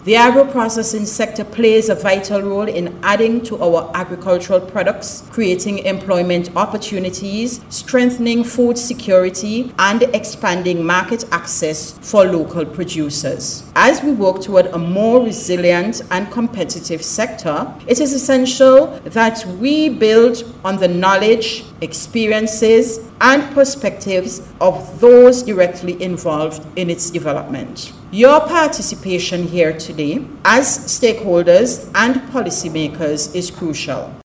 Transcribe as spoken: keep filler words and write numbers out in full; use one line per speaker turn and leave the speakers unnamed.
The agro-processing sector plays a vital role in adding to our agricultural products, creating employment opportunities, strengthening food security, and expanding market access for local producers. As we work toward a more resilient and competitive sector, it is essential that we build on the knowledge, experiences, and perspectives of those directly involved in its development. Your participation here today as stakeholders and policymakers is crucial.